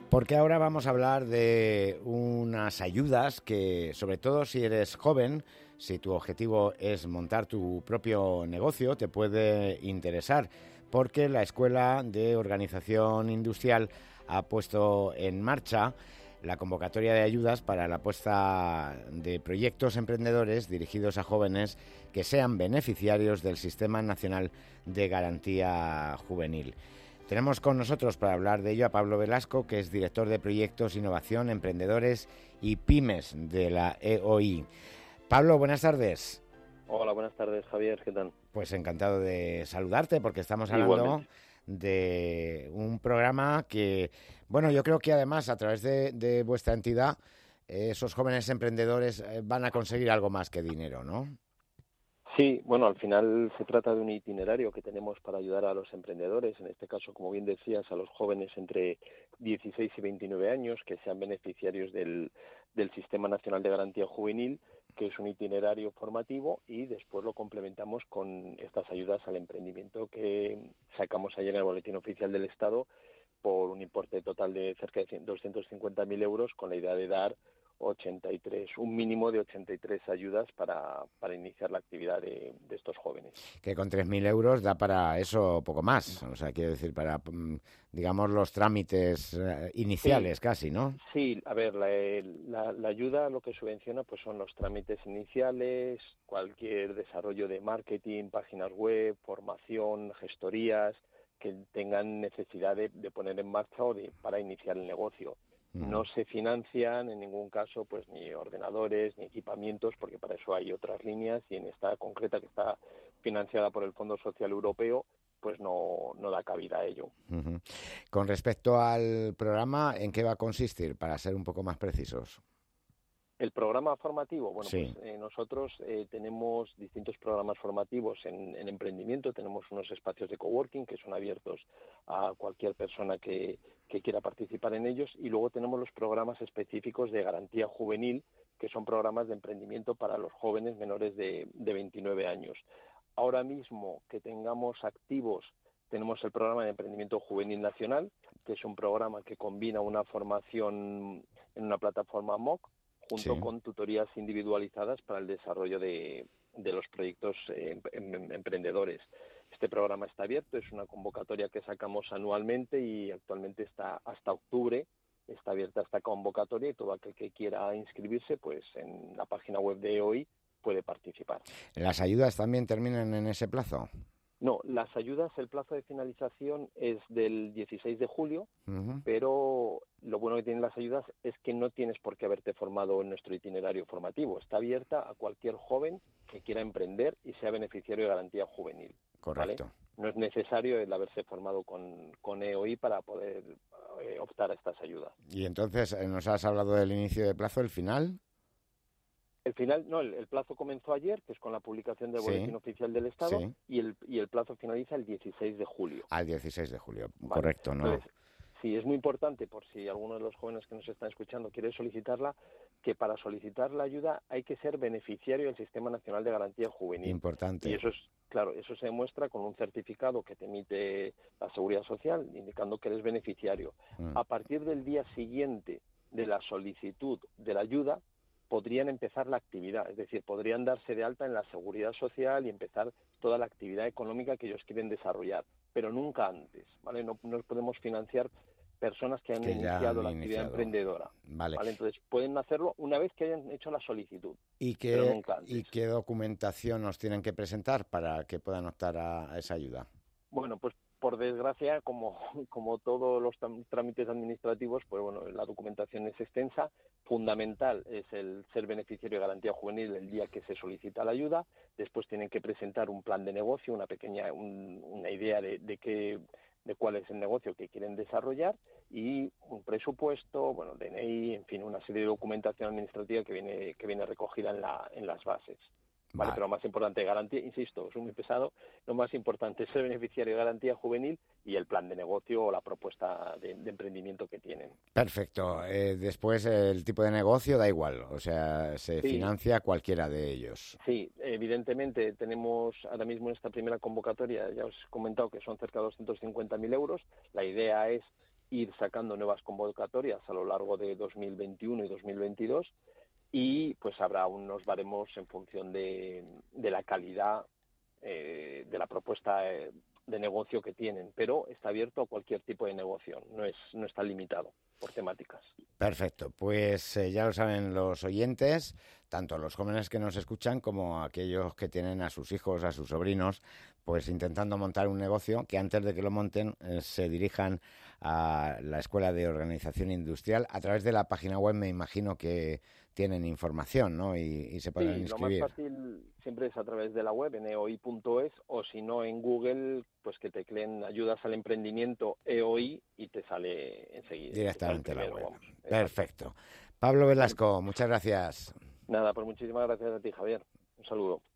Porque ahora vamos a hablar de unas ayudas que, sobre todo si eres joven, si tu objetivo es montar tu propio negocio, te puede interesar, porque la Escuela de Organización Industrial ha puesto en marcha la convocatoria de ayudas para la puesta de proyectos emprendedores dirigidos a jóvenes que sean beneficiarios del Sistema Nacional de Garantía Juvenil. Tenemos con nosotros para hablar de ello a Pablo Velasco, que es director de Proyectos, Innovación, Emprendedores y Pymes de la EOI. Pablo, buenas tardes. Hola, buenas tardes, Javier, ¿qué tal? Pues encantado de saludarte, porque estamos hablando de un programa que, bueno, yo creo que además a través de vuestra entidad, esos jóvenes emprendedores van a conseguir algo más que dinero, ¿no? Sí, bueno, al final se trata de un itinerario que tenemos para ayudar a los emprendedores, en este caso, como bien decías, a los jóvenes entre 16 y 29 años que sean beneficiarios del Sistema Nacional de Garantía Juvenil, que es un itinerario formativo, y después lo complementamos con estas ayudas al emprendimiento que sacamos ayer en el Boletín Oficial del Estado por un importe total de cerca de 250.000 euros, con la idea de dar un mínimo de 83 ayudas para iniciar la actividad de estos jóvenes. Que con 3.000 euros da para eso poco más, o sea, quiero decir, para, digamos, los trámites iniciales Sí, casi, ¿no? sí, a ver, la ayuda lo que subvenciona pues son los trámites iniciales, cualquier desarrollo de marketing, páginas web, formación, gestorías que tengan necesidad de poner en marcha o para iniciar el negocio. No se financian en ningún caso pues ni ordenadores ni equipamientos, porque para eso hay otras líneas, y en esta concreta, que está financiada por el Fondo Social Europeo, pues no da cabida a ello. Uh-huh. Con respecto al programa, ¿en qué va a consistir, para ser un poco más precisos? El programa formativo, bueno, Sí. pues nosotros tenemos distintos programas formativos en emprendimiento. Tenemos unos espacios de coworking que son abiertos a cualquier persona que quiera participar en ellos, y luego tenemos los programas específicos de garantía juvenil, que son programas de emprendimiento para los jóvenes menores de 29 años. Ahora mismo que tengamos activos, tenemos el programa de emprendimiento juvenil nacional, que es un programa que combina una formación en una plataforma MOOC junto con tutorías individualizadas para el desarrollo de los proyectos emprendedores. Este programa está abierto, es una convocatoria que sacamos anualmente, y actualmente está hasta octubre, está abierta esta convocatoria, y todo aquel que quiera inscribirse, pues en la página web de EOI puede participar. ¿Las ayudas también terminan en ese plazo? No, las ayudas, el plazo de finalización es del 16 de julio, Uh-huh. pero lo bueno que tienen las ayudas es que no tienes por qué haberte formado en nuestro itinerario formativo. Está abierta a cualquier joven que quiera emprender y sea beneficiario de garantía juvenil. Correcto. ¿Vale? No es necesario el haberse formado con EOI para poder optar a estas ayudas. Y entonces, nos has hablado del inicio de plazo, ¿el final? El final, no, el plazo comenzó ayer, que es con la publicación del Boletín Oficial del Estado, sí. y el plazo finaliza el 16 de julio. Al 16 de julio, Vale. correcto, ¿no? Entonces, sí, es muy importante, por si alguno de los jóvenes que nos están escuchando quiere solicitarla, que para solicitar la ayuda hay que ser beneficiario del Sistema Nacional de Garantía Juvenil. Importante. Y eso es, claro, eso se demuestra con un certificado que te emite la Seguridad Social, indicando que eres beneficiario. A partir del día siguiente de la solicitud de la ayuda, podrían empezar la actividad, es decir, podrían darse de alta en la Seguridad Social y empezar toda la actividad económica que ellos quieren desarrollar, pero nunca antes, ¿vale? No podemos financiar personas que han iniciado la actividad emprendedora, ¿vale? Entonces pueden hacerlo una vez que hayan hecho la solicitud, pero nunca antes. ¿Y qué documentación nos tienen que presentar para que puedan optar a esa ayuda? Bueno, pues por desgracia, como todos los trámites administrativos, pues bueno, la documentación es extensa. Fundamental es el ser beneficiario de garantía juvenil el día que se solicita la ayuda. Después tienen que presentar un plan de negocio, una idea de cuál es el negocio que quieren desarrollar, y un presupuesto, bueno, DNI, en fin, una serie de documentación administrativa que viene recogida en las bases. Vale, pero lo más importante, garantía, insisto, es muy pesado, lo más importante es ser beneficiario de garantía juvenil y el plan de negocio o la propuesta de emprendimiento que tienen. Perfecto. Después, el tipo de negocio da igual, o sea, se financia cualquiera de ellos. Sí, evidentemente tenemos ahora mismo en esta primera convocatoria, ya os he comentado que son cerca de 250.000 euros. La idea es ir sacando nuevas convocatorias a lo largo de 2021 y 2022 y pues habrá unos baremos en función de la calidad de la propuesta de negocio que tienen, pero está abierto a cualquier tipo de negocio, no está limitado por temáticas. Perfecto, pues ya lo saben los oyentes, tanto los jóvenes que nos escuchan como aquellos que tienen a sus hijos, a sus sobrinos, pues intentando montar un negocio, que antes de que lo monten se dirijan a la Escuela de Organización Industrial. A través de la página web me imagino que tienen información, ¿no? Y se podrán Sí, lo más inscribir. fácil siempre es a través de la web, en eoi.es, o si no en Google, pues que tecleen ayudas al emprendimiento EOI y te sale enseguida. Directamente la web. Vamos. Perfecto. Pablo Velasco, muchas gracias. Nada, pues muchísimas gracias a ti, Javier. Un saludo.